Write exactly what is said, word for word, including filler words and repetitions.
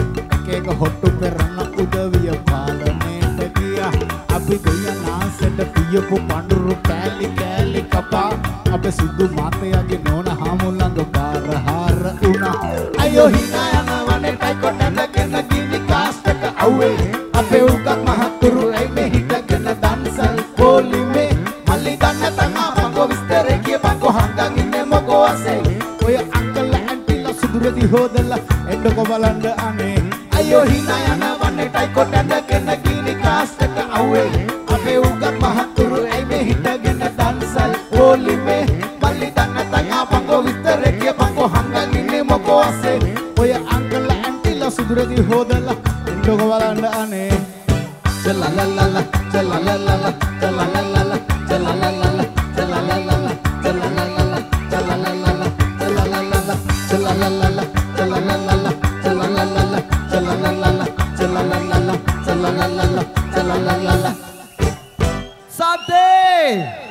එක එක හොට්ටු පෙරන උදවිය පාලනයට ගියා අපි දෙයනාසට පියපු පඳුරු කෑලි කෑලි කපා අපේ සුදු මාතයාගේ නෝන හාමුළඟ බාරහාර වුණා අයියෝ හිනා යනවනේ ටයිකො නැනගෙන ගිනි කාස්ටක අවුවේ අපේ උගත් මහතුරු ඇයි මේ හිටගෙන දන්සල් පොලිමේ මල්ලි දන්න තමා පංගෝ විස්තරේ කියපංගෝ හංගන් ඉන්නේ මොකෝ අසේ ඔය අංකල් ඇන්ටිලා සුදුරදි හොදලා එන්නකො බලන්න අනේ අයියෝ හිනා යනවනේ ටයිකො නැනගෙන ගිනි කාස්ටක අවුවේ අපේ උගත් මහතුරු ඇයි මේ හිටගෙන දන්සල් පොලිමේ මල්ලි දන්න තමා පංගෝ විස්තරේ කියපංගෝ හංගන් ඉන්නේ මොකෝ අසේ ඔය අංකල් ඇන්ටිලා සුදුරදි හොදලා එන්නකො බලන්න අනේ Chalalala, chalalala, chalalala, chalalala, chalalala, chalalala, chalalala, chalalala, chalalala, chalalala, chalalala, chalalala, chalalala, chalalala, chalalala. Sante!